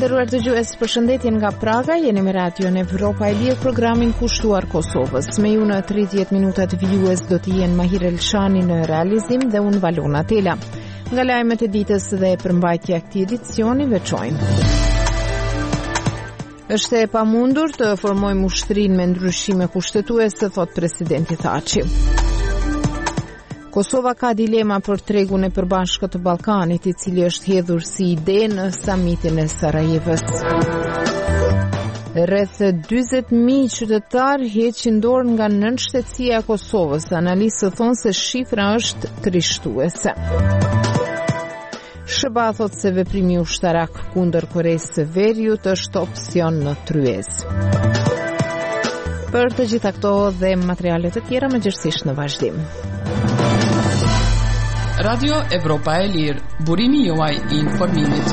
nderuar dëgjues, përshëndetje nga Praga, jeni me radion Evropa e Lirë, programin kushtuar Kosovës. Me ju në 30 minutat vijues do të jenë Mahir Elshani në realizim dhe unë Valona Tela. Nga lajmet e ditës dhe përmbajtja e këtij edicioni veçojnë. Është e pamundur të formojmë ushtrinë me ndryshime kushtetuese, thot presidenti Thaçi. Kosova ka dilema për tregun e përbashkët të Ballkanit, I cili është hedhur si ide në samitin e Sarajevës. Rreth 40.000 qytetar heqin dorë nga nënshtetësia e Kosovës. Analistët thonë se shifra është krishtuese. SBA thot se veprimi ushtarak kundër Koreas së Veriut është opsion në tryezë. Për të gjitha këto dhe materiale të tjera mëngjesisht në vazhdim. Radio Evropa e Lirë, burimi juaj I informimit.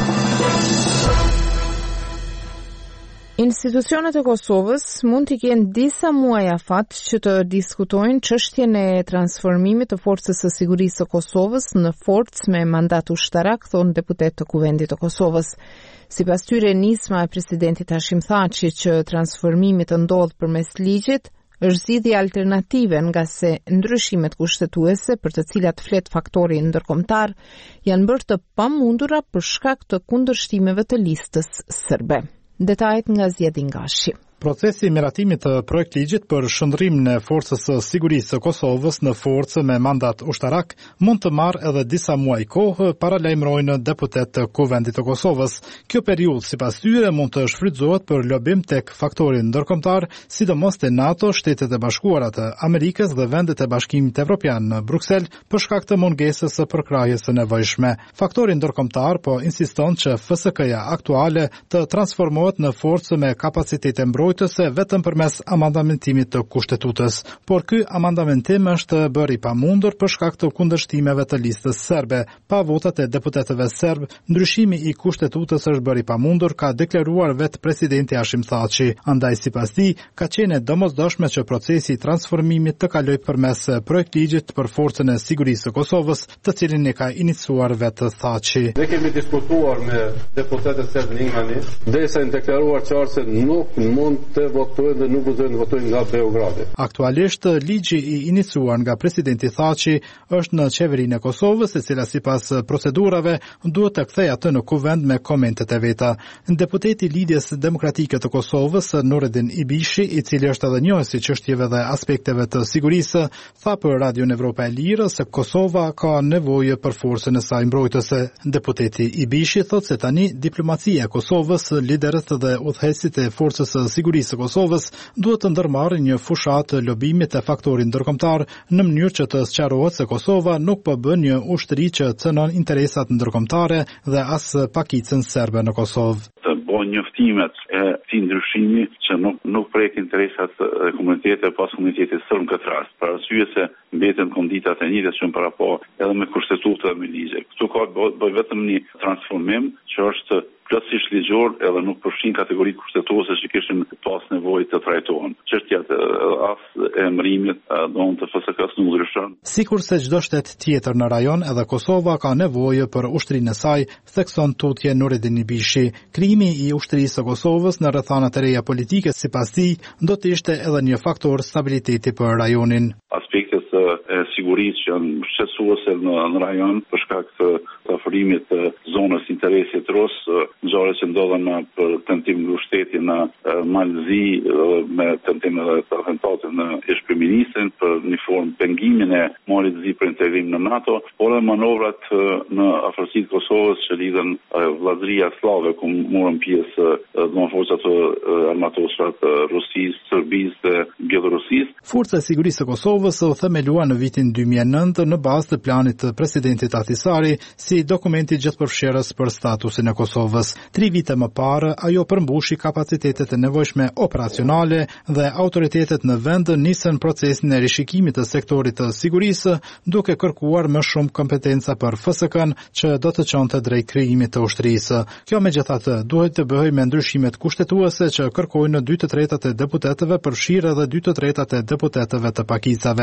Institucionet e Kosovës mund t'i kenë disa muaj afat që të diskutojnë çështjen e transformimit të Forcës së Sigurisë së Kosovës në forcë me mandat ushtarak, thonë deputet të Kuvendit të Kosovës. Sipas tyre, nisma e presidentit Hashim Thaçi që transformimi të ndodhë përmes ligjit është zgjidhje alternative, nga se ndryshimet kushtetuese për të cilat flet faktori ndërkombëtar janë bërë të pamundura për shkak të kundërshtimeve të listës serbe. Detajet nga Zjedin Gashi. Procesi I miratimit të projekt ligjit për shndrimin e Forcës së Sigurisë së Kosovës në forcë me mandat ushtarak mund të marrë edhe disa muaj kohë, paralajmërojnë deputet të Kuvendit të Kosovës. Kjo periudhë sipas tyre mund të shfrytëzohet për lobim tek faktorin ndërkombëtar, sidomos te NATO, Shtetet e Bashkuara të Amerikës dhe vendet e Bashkimit Evropian në Bruksel për shkak të mungesës së përkrahjes së nevojshme. Faktori ndërkombëtar po insiston që FSK-ja aktuale të transformohet në forcë me kapacitete mbrojtëse vetëm përmes amandamentimit të kushtetutës, por ky amandamentim është bërë I pamundur për shkak të kundërshtimeve të listës serbe. Pa votat e deputetëve serb, ndryshimi I kushtetutës është bërë I pamundur, ka deklaruar vetë presidenti Hashim Thaçi. Andaj sipas tij, ka qenë domosdoshme që procesi I transformimit të kalojë përmes projektligjit për Forcën e Sigurisë së Kosovës, të cilin e ka iniciuar vetë Thaçi. Ne kemi diskutuar me deputetët serb në Ingani, derisa janë deklaruar qartë se nuk mund të votojnë dhe nuk guxojnë të votojnë nga Beogradi. Aktualisht, ligji I iniciuar nga presidenti Thaçi është në qeverinë e Kosovës, e cila sipas procedurave duhet të kthejë atë në kuvend me komentet e veta. Deputeti I Lidhjes Demokratike të Kosovës, Nureddin Ibishi, I cili është edhe njohës I çështjeve dhe aspekteve të sigurisë, tha për Radion Evropa e Lirë se Kosova ka nevojë për forcën e saj mbrojtëse. Deputeti Ibishi thotë se tani diplomacia e Kosovës, liderët dhe udhëheqësit e forcës së sigurisë së Kosovës duhet të ndërmarrë një fushat të lobimit e faktorit ndërkombëtar në mënyrë që të sqarohet se Kosova nuk po bën një ushtri që cënon interesat ndërkombëtare dhe as pakicën serbe në Kosovë. Të bëjnë njoftimet e këtij ndryshimi që nuk prek interesat e komunitetit pas komunitetit serb në këtë rast, për arsye se mbeten konditat e njëjta që para po edhe me kushtetutë dhe me ligje. Këtu ka bëj vetëm një transformim që është plotësisht ligjor edhe nuk përfshin kategoritë kushtetuese që kishin pas nevojë të trajtohen. Çështja as e emërimit don të FSK-s nuk ndryshon. Sikurse çdo shtet tjetër në rajon, edhe Kosova ka nevojë për ushtrinë e saj, thekson tutje Nureddin Ibishi. Krijimi I ushtrisë së Kosovës në rrethanat e reja politike sipas tij do të ishte edhe një faktor stabiliteti për rajonin. Aspektet e sigurisë që janë shqetësuese në rajon për shkak të afërimit të zonës interesit rus, ngjarjet që ndodhen për tentim mbështetje në Malzi me tentim edhe të atentatit në Ish-Kryeministrin për një formë pengimin e marrjes së për integrim në NATO, por edhe manovrat në afërsitë të Kosovës që lidhen vllazëria slave ku morën pjesë forcat armatosura të Rusisë, Serbisë dhe Bielorusisë. Forca e Sigurisë së Kosovës u themelua në vitin 2009 në bazë të planit të presidentit Ahtisari si dokumenti gjithëpërfshirës për statusin e Kosovës. 3 vite më parë, ajo përmbushi kapacitetet e nevojshme operacionale dhe autoritetet në vend nisën procesin e rishikimit të sektorit të sigurisë, duke kërkuar më shumë kompetenca për FSK-n që do të çonte drejt krijimit të ushtrisë. Kjo megjithatë duhet të bëhej me ndryshimet kushtetuese që kërkojnë 2/3 e deputetëve përfshirë edhe 2/3 e deputetëve të pakicave, por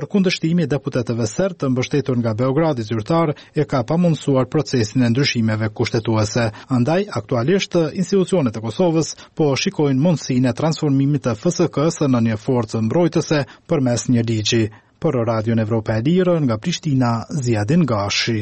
kundërshtimi i deputetëve serb të mbështetur nga Beogradi zyrtar e ka pamundsuar procesin e ndryshimeve kushtetuese. Andaj, aktualisht, institucionet e Kosovës po shikojnë mundësinë e transformimit të FSK-s në një forcë mbrojtëse përmes një ligji. Për Radion Evropa e Lirë, nga Prishtina, Ziadin Gashi.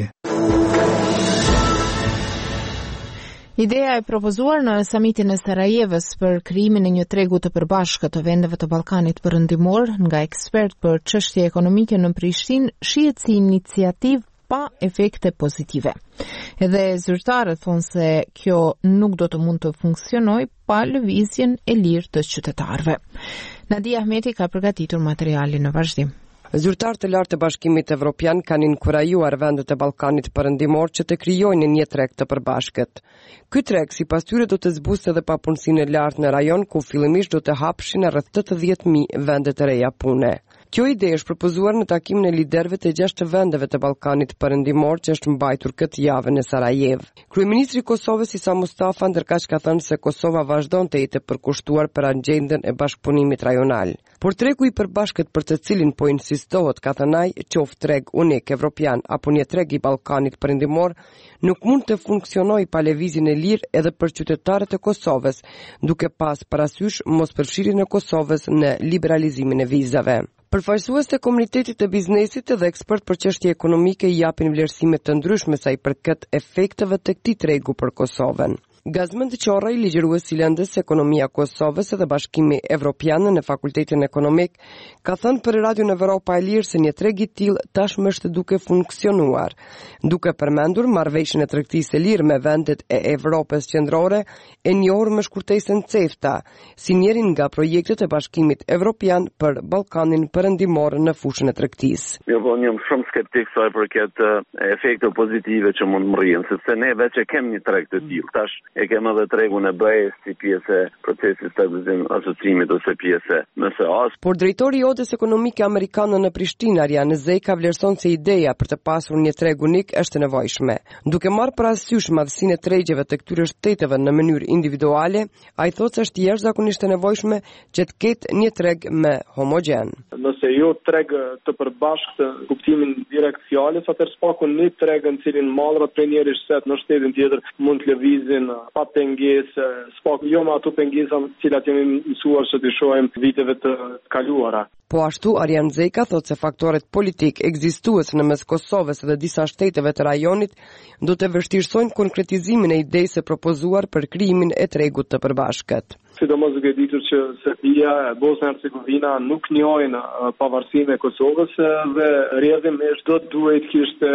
Ideja e propozuar në samitin e Sarajevës për krijimin e një tregu të përbashkët të vendeve të Ballkanit Perëndimor nga ekspert për çështje ekonomike në Prishtinë shihet si iniciativë pa efekte pozitive. Edhe zyrtarët thonë se kjo nuk do të mund të funksionojë pa lëvizjen e lirë të qytetarëve. Nadia Ahmeti ka përgatitur materialin në vazhdim. Zyrtarët e lartë të Bashkimit Evropian kanë inkurajuar vendet e Ballkanit Perëndimor që të krijojnë një treg të përbashkët. Ky treg sipas tyre do të zbustë edhe papunësinë e lartë në rajon ku fillimisht do të hapshin rreth 80.000 vende të reja pune. Kjo ide është propozuar në takimin e liderëve të 6 vendeve të Ballkanit Perëndimor që është mbajtur këtë javë në Sarajevo. Kryeministri i Kosovës Isa Mustafa ndërkaq ka thënë se Kosova vazhdon të jetë përkushtuar për agendën e bashkëpunimit rajonal. Por tregu i përbashkët për të cilin po insistohet, ka thënë ai, qoftë treg unik evropian apo një treg i Ballkanit Perëndimor, nuk mund të funksionojë pa lëvizjen e lirë edhe për qytetarët e Kosovës, duke pas parasysh mospërfshirjen e Kosovës në liberalizimin e vizave. Përfaqësues të komunitetit të biznesit dhe ekspert për çështje ekonomike i japin vlerësime të ndryshme sa i përket efekteve të këtij tregu për Kosovën. Gazmend Qoraj, ligjërues i lëndës Ekonomia Kosovës dhe Bashkimi Evropian në Fakultetin Ekonomik, ka thënë për Radion Evropa e Lirë se një treg i tillë tashmë është duke funksionuar, duke përmendur marrëveshjen e tregtisë së lirë me vendet e Evropës qendrore e njohur me shkurtesën CEFTA, si njërin nga projektet e Bashkimit Evropian për Ballkanin Perëndimor në fushën e tregtisë. Jam shumë skeptik sa i përket efekte pozitive që mund mrrijnë, sepse ne veç e kemi një treg të tillë. Tash e kemë edhe tregun e BE-s si pjesë e procesit stabilizim asociimit ose pjesë nëse as. Por drejtori i Odës Ekonomike Amerikane në Prishtinë, Arjan Zeka, vlerëson se ideja për të pasur një treg unik është e nevojshme. Duke marrë parasysh madhësinë e tregjeve të këtyre shteteve në mënyrë individuale, ai thotë se është jashtëzakonisht e nevojshme që të ketë një treg me homogjen. Nëse jo treg të përbashkët kuptimin direkt fjalës, atëherë s'paku një treg në cilin mallrat për njëri shtet në shtetin tjetër mund të lëvizin pa pengesë, s'paku jo me ato pengesa të cilat jemi mësuar që të shohim viteve të kaluara. Po ashtu, Arjan Zeka thotë se faktorët politik ekzistues në mes Kosovës dhe disa shteteve të rajonit do të vështirësojnë konkretizimin e idejës së propozuar për krijimin e tregut të përbashkët. Sidomos duke ditur që Serbia e Bosna e Hercegovina nuk njohin pavarësinë e Kosovës dhe rrjedhimisht do duhet kishte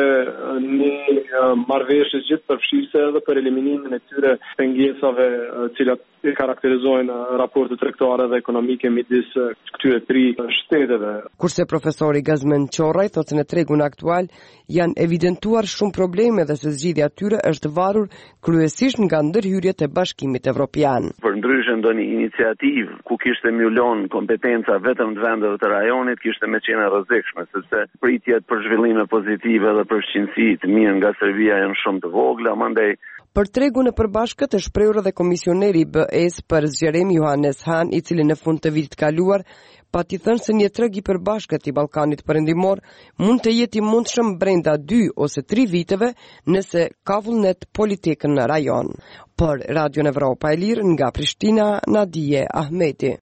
një marrëveshje gjithë përfshirëse edhe për eliminimin e këtyre pengesave cilat e karakterizojnë raportet tregtare dhe ekonomike midis këtyre tri shteteve. Kurse profesori Gazmend Qoraj thotë se në tregun aktual janë evidentuar shumë probleme dhe se zgjidhja e tyre është varur kryesisht nga ndërhyrjet e Bashkimit Evropian. Përndryshe ndonjë iniciativë ku kishte mjulon kompetenca vetëm të vendeve të rajonit kishte më qenë rrezikshme, sepse pritjet për zhvillime pozitive dhe përfshirësi të mirë nga Serbia janë shumë të vogla, mandej për tregun e përbashkët e shprehur edhe komisioneri i BE-s për zgjerim Johannes Hahn, i cili në fund të vitit kaluar pati thënë se një treg i përbashkët i Ballkanit Perëndimor mund të jetë i mundshëm brenda 2 ose 3 viteve nëse ka vullnet politik në rajon. Për Radion Evropa e Lirë nga Prishtina, Nadia Ahmeti.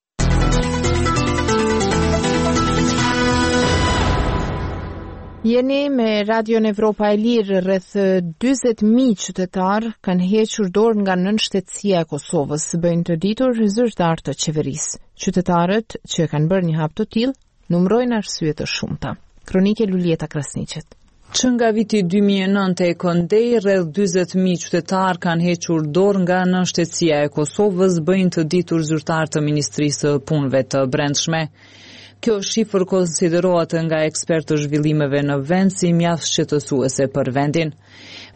Jeni me Radion Evropa e Lirë. Rreth 40.000 qytetar kanë hequr dorë nga nënshtetësia e Kosovës, bëjnë të ditur zyrtarë të qeverisë. Qytetarët që kanë bërë një hap të tillë numërojnë arsye të shumta. Kronike Lulieta Krasniqet. Që nga viti 2009 e këndej, rreth 40.000 qytetar kanë hequr dorë nga nënshtetësia e Kosovës, bëjnë të ditur zyrtarë të Ministrisë së Punëve të Brendshme. Kjo shifër konsiderohet nga ekspertë të zhvillimeve në vend si mjaft shqetësuese për vendin.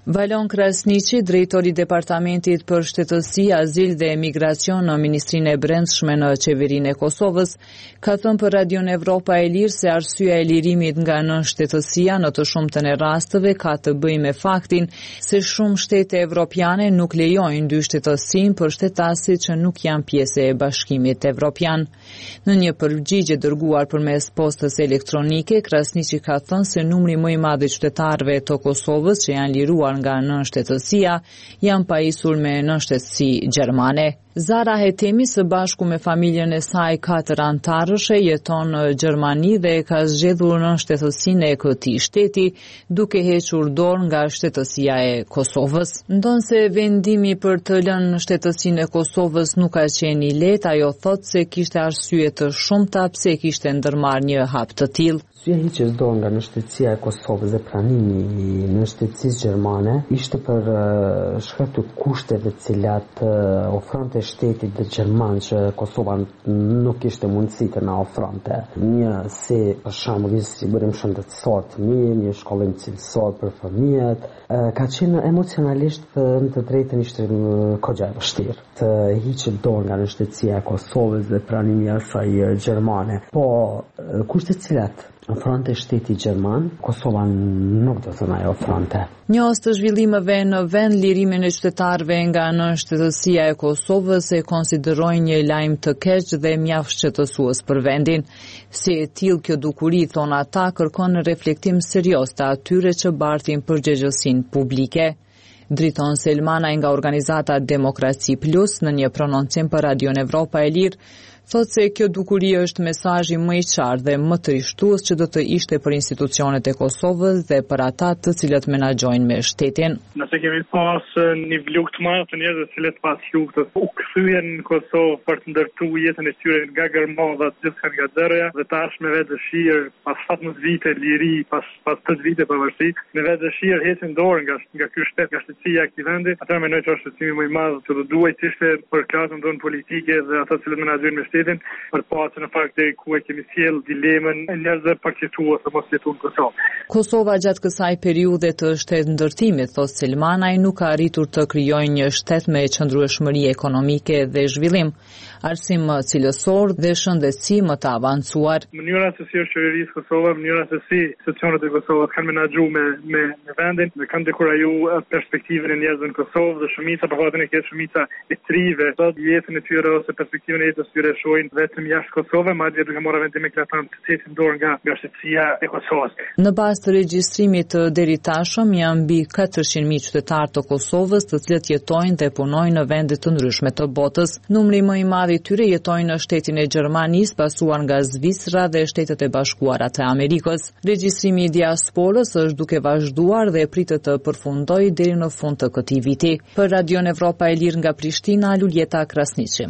Valon Krasniqi, drejtori i Departamentit për Shtetësi, Azil dhe Emigracion në Ministrinë e Brendshme në Qeverinë e Kosovës, ka thënë për Radion Evropa e Lirë se arsyeja e lirimit nga nënshtetësia në të shumtën e rasteve ka të bëjë me faktin se shumë shtete evropiane nuk lejojnë dyshtetosin për shtetasit që nuk janë pjesë e Bashkimit Evropian. Në një përgjigje dërguar përmes postës elektronike, Krasniqi ka thënë se numri më i madh i qytetarëve të Kosovës që janë liruar nga nënshtetësia janë pajisur me nënshtetësi gjermane. Zara Hetemi së bashku me familjen e saj 4 antarëshe jeton në Gjermani dhe ka zgjedhur nënshtetësinë e këtij shteti duke hequr dorë nga shtetësia e Kosovës. Ndonse vendimi për të lënë shtetësinë e Kosovës nuk ka qenë i lehtë, ajo thotë se kishte arsye të shumta pse kishte ndërmarrë një hap të tillë. Heqjes dorë nga nënshtetësia e Kosovës dhe pranimi i nënshtetësisë gjermane ishte për shkak të kushteve të cilat ofronte shtetit dhe gjerman që Kosova nuk kishte mundësi të na ofronte. Një si për shembull një sigurim shëndetësor të mirë, një shkollim cilësor për fëmijët, ka qenë emocionalisht në të drejtën ishte kogja e vështirë të hiqet dorë nga nënshtetësia e Kosovës dhe pranimi i asaj gjermane. Po kushtet cilat ofronte shteti gjerman, Kosova nuk do të na ofronte. Njës të zhvillimeve në vend, lirimin e qytetarëve nga nënshtetësia e Kosovës e konsiderojnë një lajm të keq dhe mjaft shqetësues për vendin. Si e tillë kjo dukuri, thon ata, kërkon reflektim serioz të atyre që bartin përgjegjësinë publike. Driton Selmana nga organizata Demokraci Plus në një prononcim për Radion Evropa e Lirë thotë se kjo dukuri është mesazhi më i qartë dhe më të rishtues që do të ishte për institucionet e Kosovës dhe për ata të cilët menaxhojnë me shtetin. Nëse kemi pas një luftë të madhe të njerëzve të cilët pas luftës u kthyen në Kosovë për të ndërtuar jetën e tyre nga gërmodhat gjithçka nga zerja dhe tash me vetë dëshirë pas 17 vite liri, pas 8 vite pavarësi, me vetë dëshirë heqin dorë nga ky shtet, nga shtetësia e këtij vendi, atë mendoj që është shqetësimi më i madh që do duhet të ishte për klasën tonë politike dhe ata që menaxhojnë me shtetin, për pasë në fakt deri ku e kemi sjell dilemën e njerëzve për të jetuar ose mos jetuar në Kosovë. Kosova gjatë kësaj periudhe të shtetëndërtimit, thotë Selmanaj, nuk ka arritur të krijojë një shtet me qëndrueshmëri ekonomike dhe zhvillim, arsim cilësor dhe shëndetësi më të avancuar. Mënyra se si është qeverisë Kosovë, mënyra se si institucionet e Kosovës kanë menaxhuar me vendin, dhe kanë dekurajuar perspektivën e njerëzve në Kosovë dhe shumica për fatën e keq shumica e trive, sot jetën e tyre ose perspektivën e jetës tyre shohin vetëm jashtë Kosovë, madje duke marrë vendime eklatante të heqin dorë nga shtetësia e Kosovës. Në bazë të regjistrimit të deri tashëm janë mbi 400.000 qytetarë të Kosovës, të cilët jetojnë dhe punojnë në vende të ndryshme të botës. Numri më i madh i tyre jetojnë në shtetin e Gjermanisë, pasuar nga Zvicra dhe Shtetet e Bashkuara të Amerikës. Regjistrimi i diasporës është duke vazhduar dhe pritet të përfundojë deri në fund të këtij viti. Për Radion Evropa e Lirë nga Prishtina, Luljeta Krasniqi.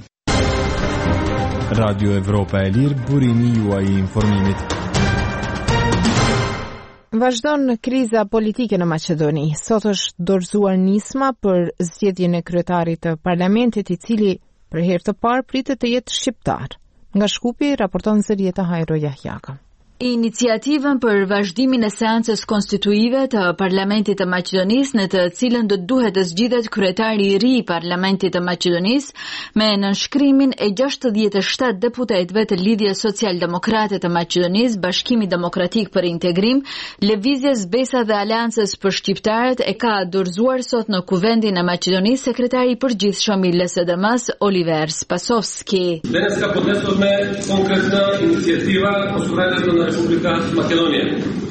Radio Evropa e Lirë, burimi juaj i informimit. Vazhdon kriza politike në Maqedoni. Sot është dorëzuar nisma për zgjedhjen e kryetarit të parlamentit, i cili për herë të parë pritet të jetë shqiptar. Nga Shkupi raporton Zërieta Hajro Jahjaka. Iniciativën për vazhdimin e seancës konstituive të Parlamentit të Maqedonisë, në të cilën do duhet të zgjidhet kryetari i ri i Parlamentit të Maqedonisë, me nënshkrimin e 67 deputetëve të Lidhjes Social-Demokrate të Maqedonisë, Bashkimi Demokratik për Integrim, Lëvizjes Besa dhe Aleancës për Shqiptarët, e ka dorëzuar sot në Kuvendin e Maqedonisë sekretari i përgjithshëm i LSDM-s Oliver Spasovski. Danas ka podnesome konkretna inicijativa o suradnji Republika Makedonia.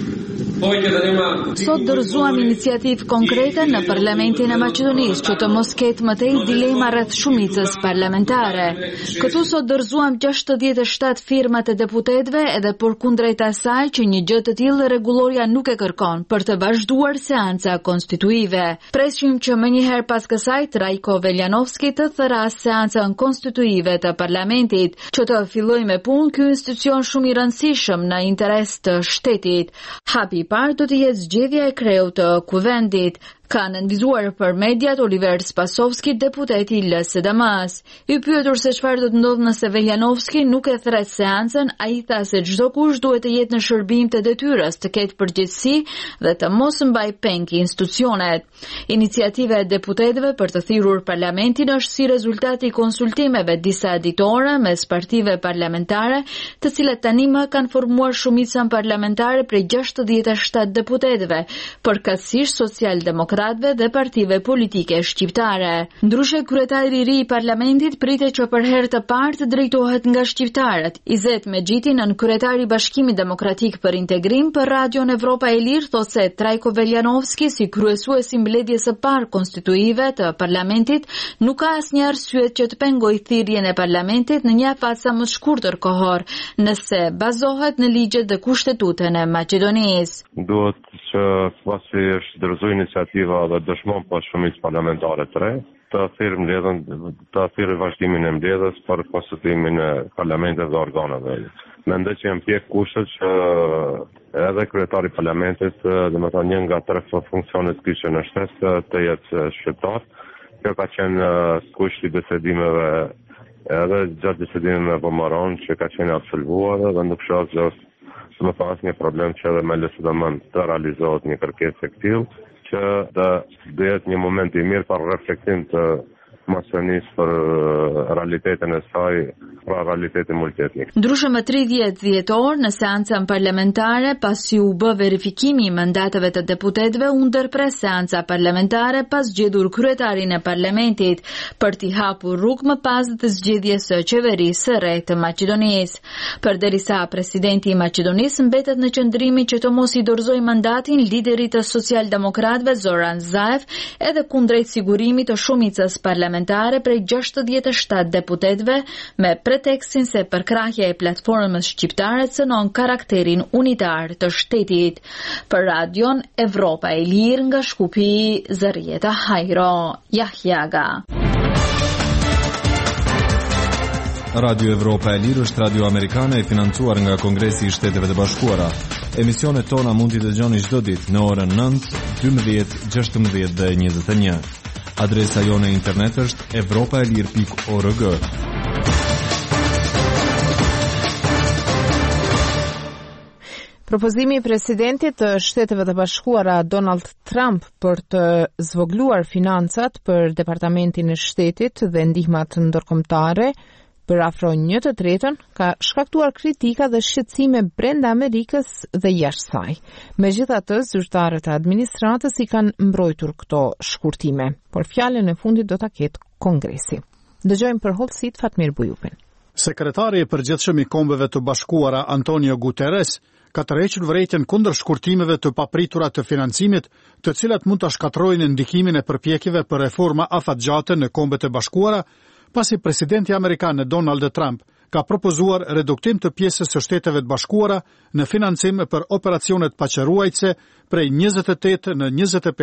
Sot dorëzuam iniciativë konkrete në Parlamentin e Maqedonisë që të mos ketë më tej dilema rreth shumicës parlamentare. Këtu sot dorëzuam 67 firmat e deputetëve edhe përkundrejt asaj që një gjë të tillë rregulloria nuk e kërkon për të vazhduar seanca konstituive. Presim që menjëherë pas kësaj Trajko Veljanovski të thëras seancën konstituive të parlamentit që të fillojë me punë ky institucion shumë i rëndësishëm në interes të shtetit. Hapi parë do të jetë zgjedhja e kreut të Kuvendit. Ka nënvizuar për mediat Oliver Spasovski, deputeti i LSDM-s. I pyetur se çfarë do të ndodhë nëse Veljanovski nuk e thret seancën, ai tha se çdo kush duhet të jetë në shërbim të detyrës, të ketë përgjegjësi dhe të mos mbaj peng institucionet. Iniciativa e deputetëve për të thirrur parlamentin është si rezultati i konsultimeve disa ditore mes partive parlamentare, të cilat tani më kanë formuar shumicën parlamentare prej 67 deputetëve, përkatësisht social-demokratëve dhe partive politike shqiptare. Ndryshe, kryetari i ri i parlamentit pritet që për herë të parë të drejtohet nga shqiptarët. Izet Mexhiti, nën kryetari i Bashkimit Demokratik për Integrim, për Radion Evropa e Lirë thotë se Trajko Veljanovski, si kryesues i mbledhjes së parë konstituive të parlamentit, nuk ka asnjë arsye që të pengojë thirrjen e parlamentit në një afat sa më shkurtër kohor, nëse bazohet në ligjet dhe kushtetutën e Maqedonisë. Duhet që pasi është dorëzuar iniciativa dhe dëshmon pas shumicës parlamentare të re, të thirrë vazhdimin e mbledhjes për konstituimin e parlamentit dhe organeve. Mendoj që janë pjek kushtet që edhe kryetari i parlamentit, domethënë një nga 3 funksionet kyçe në shtesë të jetë shqiptar. Kjo ka qenë kusht i bisedimeve edhe gjatë bisedimeve me Vomaron që ka qenë absolvuar dhe nuk shoh se më pas një problem që edhe me LSDM të realizohet një kërkesë e këtillë, që do jetë një moment i mirë për reflektim të Maqedonisë për realitetin e saj, pra realitetin multietnik. Ndryshe më 30 dhjetor në seancën parlamentare, pasi u bë verifikimi i mandateve të deputetëve, u ndërpres seanca parlamentare pas zgjedhur kryetarin e parlamentit për t'i hapur rrugë më pas të zgjedhjes së qeverisë së re të Maqedonisë. Përderisa presidenti i Maqedonisë mbetet në qëndrimin që të mos i dorëzojë mandatin liderit të socialdemokratëve Zoran Zaev, edhe kundrejt sigurimit të shumicës parlamentare prej 67 deputetëve, me pretekstin se përkrahja e platformës shqiptare cënon karakterin unitar të shtetit. Për Radion Evropa e Lirë nga Shkupi, Zarieta Hajro, Jahjaga. Radio Evropa e Lirë është radio amerikane e financuar nga Kongresi i Shteteve të Bashkuara. Emisionet tona mund t'i dëgjoni çdo ditë në orën 9, 12, 16 dhe 21. Adresa jone internet është evropaelir.org. Propozimi i presidentit të Shteteve të Bashkuara Donald Trump për të zvogluar financat për Departamentin e Shtetit dhe ndihmat ndërkombëtare për afro 1/3 ka shkaktuar kritika dhe shqetësime brenda Amerikës dhe jashtë saj. Megjithatë, zyrtarët e administratës i kanë mbrojtur këto shkurtime, por fjalën e fundit do ta ketë Kongresi. Dëgjojmë për hollësit Fatmir Bujupin. Sekretari i përgjithshëm i Kombeve të Bashkuara Antonio Guterres ka tërhequr vërejtjen kundër shkurtimeve të papritura të financimit, të cilat mund ta shkatërrojnë ndikimin e përpjekjeve për reforma afatgjate në Kombet e Bashkuara, pasi presidenti amerikan Donald Trump ka propozuar reduktim të pjesës së Shteteve të Bashkuara në financim për operacionet paqëruajtëse prej 28 në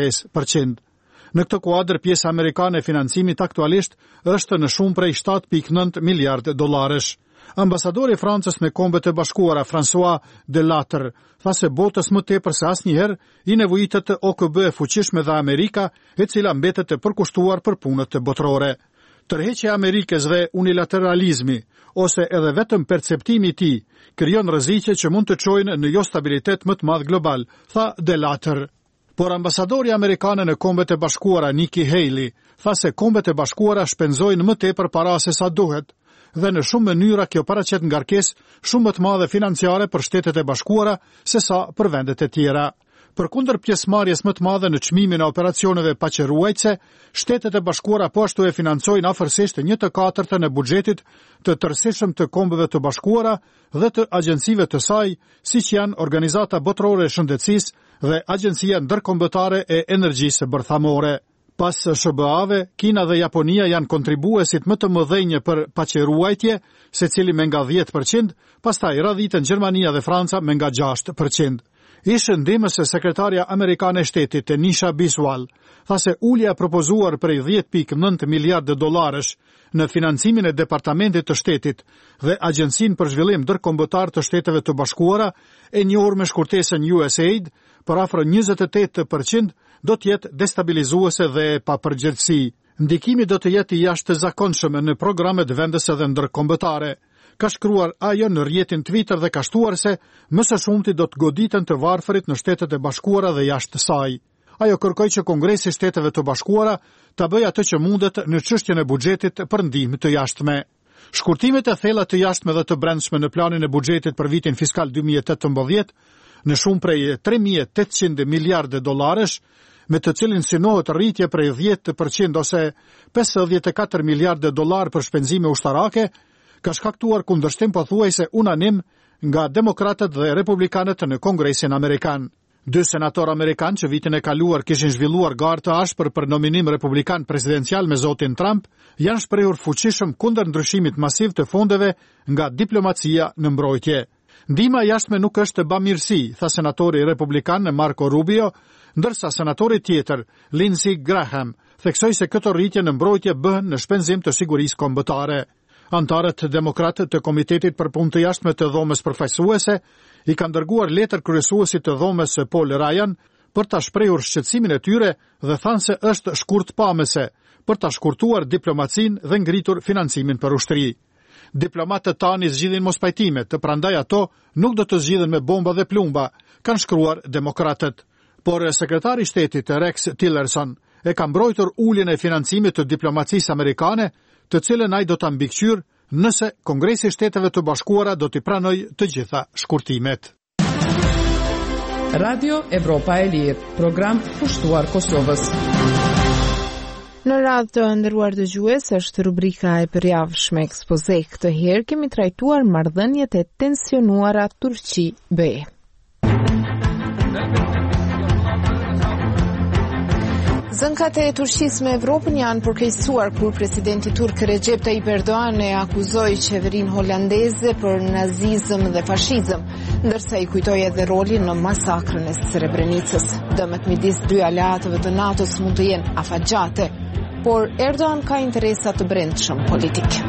25%. Në këtë kuadër, pjesa amerikane e financimit aktualisht është në shumë prej 7.9 miliard dollarësh. Ambasadori i Francës në Kombet e Bashkuara, François Delattre, tha se botës më tepër se asnjëherë i nevojitet OKB e fuqishme dhe Amerika, e cila mbetet e përkushtuar për punët botërore. Tërheqja e Amerikës dhe unilateralizmi, ose edhe vetëm perceptimi i tij, krijon rreziqe që mund të çojnë në jo stabilitet më të madh global, tha Delattre. Por ambasadori amerikan në Kombet e Bashkuara Nikki Haley tha se Kombet e Bashkuara shpenzojnë më tepër para se sa duhet, dhe në shumë mënyra kjo paraqet ngarkesë shumë më të madhe financiare për Shtetet e Bashkuara se sa për vendet e tjera. Përkundër pjesëmarrjes më të madhe në çmimin e operacioneve paqëruajtëse, Shtetet e Bashkuara po ashtu e financojnë afërsisht 1/4 e buxhetit të tërësishëm të Kombeve të Bashkuara dhe të agjencive të saj, siç janë Organizata Botërore e Shëndetësisë dhe Agjencia Ndërkombëtare e Energjisë Bërthamore. Pas SBA-ve, Kina dhe Japonia janë kontribuesit më të mëdhenj për paqëruajtje, secili me nga 10%, pastaj radhiten Gjermania dhe Franca me nga 6%. Ishte ndihmës e sekretarja amerikane e shtetit Nisha Biswal, tha se ulja propozuar prej 10.9 miliardë dollarësh në financimin e departamentit të shtetit dhe Agjencinë për Zhvillim Ndërkombëtar të Shteteve të Bashkuara, e njohur me shkurtesën USAID, për afro 28% do të jetë destabilizuese dhe pa përgjegjësi. Ndikimi do të jetë i jashtëzakonshëm në programet vendese dhe ndërkombëtare. Ka shkruar ajo në rrjetin Twitter dhe ka shtuar se më së shumti do të goditen të varfërit në Shtetet e Bashkuara dhe jashtë saj. Ajo kërkoi që Kongresi i Shteteve të Bashkuara ta bëjë atë që mundet në çështjen e buxhetit për ndihmë të jashtme. Shkurtimet e thella të jashtme dhe të brendshme në planin e buxhetit për vitin fiskal 2018 në shumë prej 3.800 miliardë dollarësh, me të cilin synohet rritje prej 10% ose 54 miliardë dollar për shpenzime ushtarake, ka shkaktuar kundërshtim pothuajse unanim nga demokratët dhe republikanët në Kongresin Amerikan. 2 senatorë amerikanë që vitin e kaluar kishin zhvilluar garë të ashpër për nominim republikan presidencial me zotin Trump, janë shprehur fuqishëm kundër ndryshimit masiv të fondeve nga diplomacia në mbrojtje. Ndihma jashtme nuk është bamirësi, tha senatori republikan Marco Rubio, ndërsa senatori tjetër, Lindsey Graham, theksoi se këto rritje në mbrojtje bëhen në shpenzim të sigurisë kombëtare. Antarët demokratë të Komitetit për Punë të Jashtme të Dhomës Përfaqësuese i kanë dërguar letër kryesuesit të dhomës Paul Ryan për ta shprehur shqetësimin e tyre dhe thanë se është shkurtpamëse për ta shkurtuar diplomacinë dhe ngritur financimin për ushtri. Diplomatët tani zgjidhin mospajtime, të prandaj ato nuk do të zgjidhen me bomba dhe plumba, kanë shkruar demokratët. Por sekretari i shtetit Rex Tillerson e ka mbrojtur uljen e financimit të diplomacisë amerikane, të cilën ai do ta mbikëqyr nëse Kongresi i Shteteve të Bashkuara do t'i pranojë të gjitha shkurtimet. Radio Evropa e Lirë, program pushtuar Kosovës. Në radhë të nderuar dëgjues, është rubrika e përjavshme ekspoze. Këtë herë kemi trajtuar marrëdhëniet e tensionuara Turqi-BE. Zënkat e Turqisë me Evropën janë përkeqësuar kur presidenti turk Recep Tayyip Erdogan e akuzoi qeverinë holandeze për nazizëm dhe fashizëm, ndërsa i kujtoi edhe rolin në masakrën e Srebrenicës. Dëmet midis dy aleatëve të NATO-s mund të jenë afatgjate, por Erdogan ka interesa të brendshëm politik.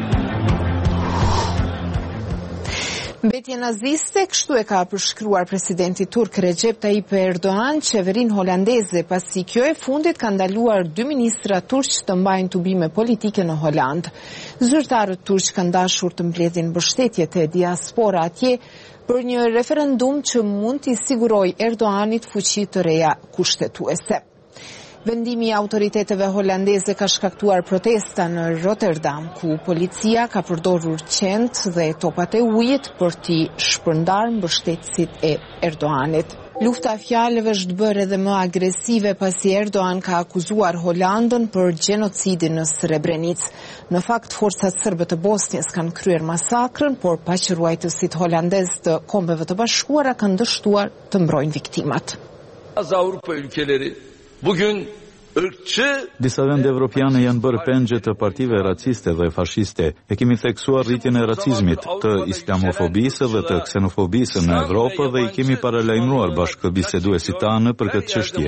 Mbetje naziste, kështu e ka përshkruar presidenti turk Recep Tayyip Erdogan qeverinë holandeze, pasi kjo e fundit ka ndaluar 2 ministra turq të mbajnë tubime politike në Holand. Zyrtarët turq kanë dashur të mbledhin mbështetjet e diaspora atje për një referendum që mund t'i sigurojë Erdoganit fuqi të reja kushtetuese. Vendimi i autoriteteve holandeze ka shkaktuar protesta në Rotterdam, ku policia ka përdorur qend dhe topat e ujit për t'i shpërndarë mbështetësit e Erdoganit. Lufta fjalëve është bërë edhe më agresive pasi Erdogan ka akuzuar Holandën për gjenocidin në Srebrenicë. Në fakt, forcat serbe të Bosnjës kanë kryer masakrën, por paqëruajtësit holandez të Kombeve të Bashkuara kanë dështuar të mbrojnë viktimat. Avrupa ülkeleri bugün ırkçı disa vende evropiane janë bërë pengje të partive raciste dhe fashiste. E kemi theksuar rritjen e racizmit, të islamofobisë dhe të ksenofobisë në Evropë dhe i kemi paralajmëruar bashkëbiseduesit tanë për këtë çështje.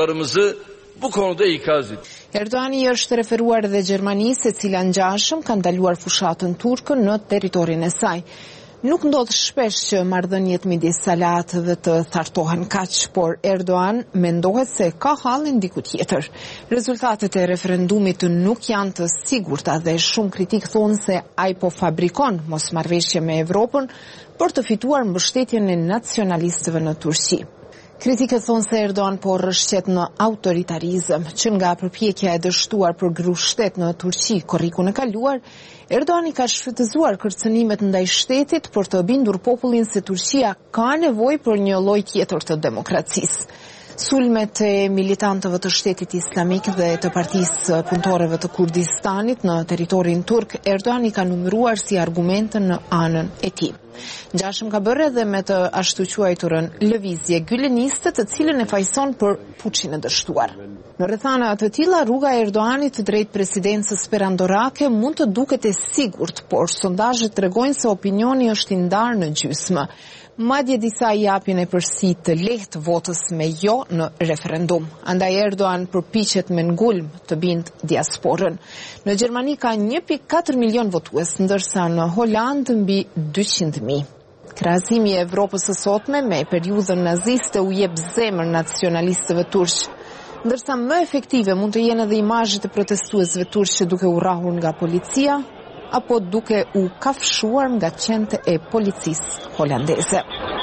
Bu konuda ikaz ediyor. Erdoğani është referuar edhe Gjermanisë, e cila ngjashëm ka ndaluar fushatën turke në territorin e saj. Nuk ndodh shpesh që marrëdhëniet midis aleatëve të thartohen kaq, por Erdogan mendohet se ka hallin diku tjetër. Rezultatet e referendumit nuk janë të sigurta dhe shumë kritik thonë se ai po fabrikon mosmarrveshje me Evropën për të fituar mbështetjen e nacionalistëve në Turqi. Kritikët thonë se Erdogan po rrëshqet në autoritarizëm, që nga përpjekja e dështuar për grushtet në Turqi korrikun e kaluar, Erdogan i ka shfrytëzuar kërcënimet ndaj shtetit për të bindur popullin se Turqia ka nevojë për një lloj tjetër të demokracisë. Sulmet e militantëve të shtetit islamik dhe të partisë punëtorëve të Kurdistanit në territorin turk, Erdogan i ka numëruar si argumente në anën e tij. Gjashëm ka bërë edhe me të ashtu quajturën lëvizje gyleniste, të cilën e fajson për puçin e dështuar. Në rrethana të tilla, rruga e Erdoganit drejt presidencës perandorake mund të duket e sigurt, por sondazhet tregojnë se opinioni është i ndarë në gjysmë. Madje disa i japin e përsi të lehtë votës me jo në referendum. Andaj Erdogan përpiqet me ngulm të bind diasporën. Në Gjermani ka 1.4 milion votues, ndërsa në Holand mbi 200.000. Krahasimi i Evropës së sotme me periudhën naziste u jep zemër nacionalistëve turq, ndërsa më efektive mund të jenë edhe imazhet e protestuesve turq duke u rrahur nga policia apo duke u kafshuar nga qenë e policisë holandeze.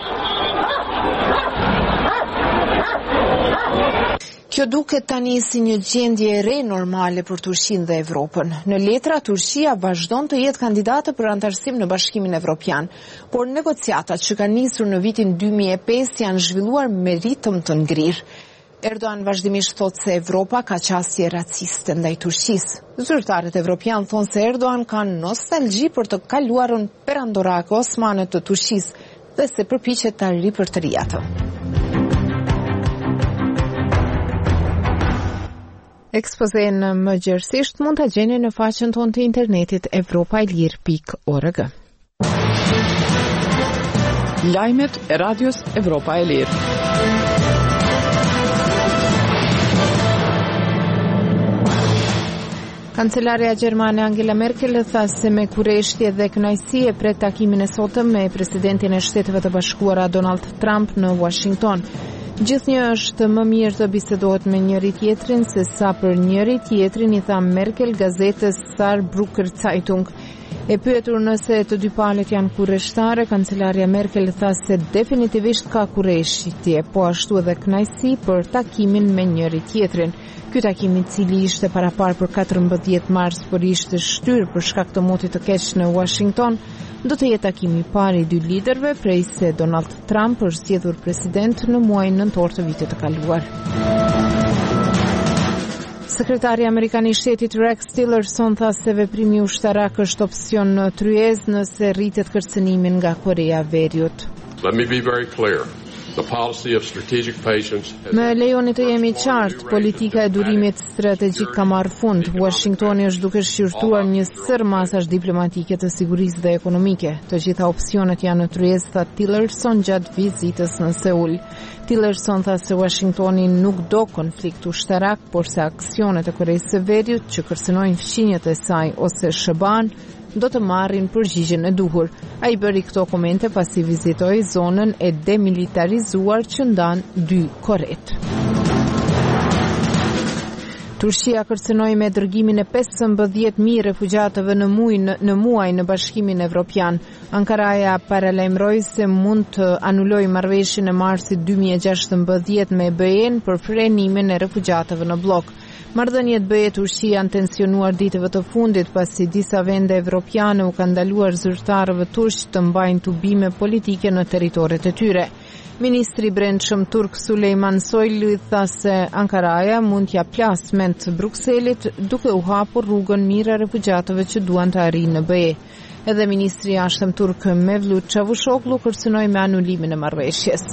Kjo duket tani si një gjendje e re normale për Turqinë dhe Evropën. Në letra, Turqia vazhdon të jetë kandidate për antarësim në Bashkimin Evropian, por negociatat që kanë nisur në vitin 2005 janë zhvilluar me ritëm të ngrirë. Erdogan vazhdimisht thotë se Evropa ka qasje raciste ndaj Turqisë. Zyrtarët evropian thonë se Erdogan ka nostalgji për të kaluarën perandorake osmane të Turqisë dhe se përpiqet ta ripërtëri atë. Ekspozen më gjerësisht mund ta gjeni në faqen tonë të internetit evropailir.org. Lajmet e radios Evropa e Lirë. Kancelaria gjermane Angela Merkel tha se me kurreshtje dhe kënaqësi e pret takimin e sotëm me presidentin e Shteteve të Bashkuara Donald Trump në Washington. Gjithnjë është më mirë të bisedohet me njëri tjetrin se sa për njëri tjetrin, i tha Merkel gazetës Saarbrücker Zeitung. E pyetur nëse të dy palët janë kurreshtare, kancelaria Merkel tha se definitivisht ka kurreshtje, po ashtu edhe kënaqësi për takimin me njëri tjetrin. Ky takim, i cili ishte parapar për 14 mars, por ishte shtyrë për shkak të motit të keq në Washington, do të jetë takimi i parë i dy liderëve prej se Donald Trump është zgjedhur president në muajin nëntor të vitit të kaluar. Sekretari amerikan i shtetit Rex Tillerson tha se veprimi ushtarak është opsion në tryezë nëse rritet kërcënimin nga Korea e Veriut. Let me be very clear. Me lejoni të jemi qartë, politika e durimit strategjik ka marrë fund. Washingtoni është duke shqyrtuar një sër masash diplomatike të sigurisë dhe ekonomike. Të gjitha opsionet janë në tryezë, tha Tillerson gjatë vizitës në Seul. Tillerson tha se Washingtoni nuk do konflikt ushtarak, por se aksionet e Koreas së Veriut që kërcënojnë fqinjet e saj ose SHBA-n do të marrin përgjigjen e duhur. Ai bëri këto komente pasi vizitoi zonën e demilitarizuar që ndan dy Koret. Turqia kërcënoi me dërgimin e 15.000 refugjatëve në muaj në Bashkimin Evropian. Ankaraja paralajmëroi se mund të anulojë marrëveshjen e marsit 2016 me BE-n për frenimin e refugjatëve në blok. Marrëdhëniet BE-Turqia janë tensionuar ditëve të fundit pasi disa vende evropiane u kanë ndaluar zyrtarëve turq të mbajnë tubime politike në territoret e tyre. Ministri i Brendshëm turk Sulejman Soylu tha se Ankaraja mund t'ia plasment Brukselit duke u hapur rrugën mirë refugjatëve që duan të arrijnë në BE. Edhe ministri i jashtëm turk Mevlut Çavuşoglu kërcënoi me anulimin e marrëveshjes.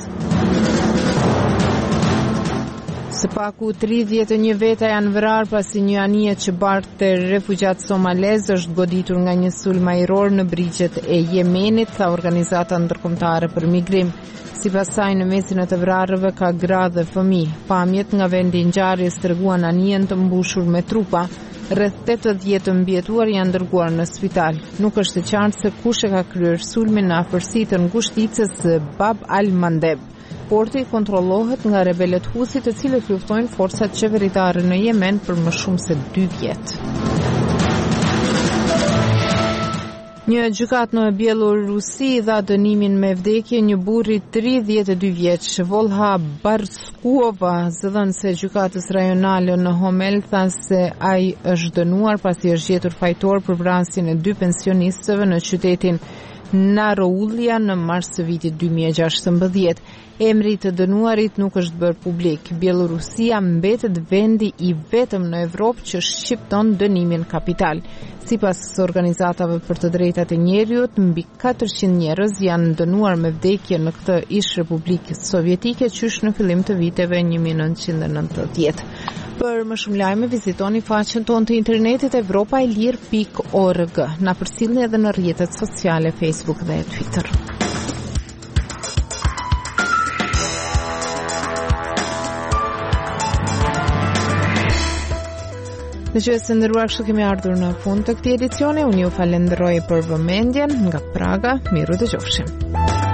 Së paku 31 veta janë vrarë pasi një anije që barte refugjat somalez është goditur nga një sulm ajror në brigjet e Jemenit, tha organizata ndërkombëtare për migrim. Sipas saj, në mesin e të vrarëve ka gra dhe fëmijë. Pamjet nga vendi i ngjarjes treguan anijen të mbushur me trupa. Rreth 80 të mbijetuar janë dërguar në spital. Nuk është e qartë se kush e ka kryer sulmin në afërsitë të ngushticës Bab al-Mandeb. Porti kontrollohet nga rebelët Huthi, të cilët luftojnë forcat qeveritare në Yemen për më shumë se 2 vjet. Një gjykat në Bielorusi dha dënimin me vdekje një burri 32 vjeç. Volha Barskuova, zëdhënëse e gjykatës rajonale në Homel, tha se ai është dënuar pasi është gjetur fajtor për vrasjen e 2 pensionistëve në qytetin Naroulia në mars të vitit 2016. Emri të dënuarit nuk është bërë publik. Bielorusia mbetet vendi i vetëm në Evropë që shqipton dënimin kapital. Sipas organizatave për të drejtat e njerëzit, mbi 400 njerëz janë dënuar me vdekje në këtë ish Republikë Sovjetike qysh në fillim të viteve 1990. Për më shumë lajme, vizitoni faqen tonë të internetit evropailir.org. Na përcjellni edhe në rrjetet sociale Facebook dhe Twitter. Dëgjues të nderuar, kështu kemi ardhur në fund të këtij edicioni. Unë ju falenderoj për vëmendjen nga Praga. Miru dëgjofshim.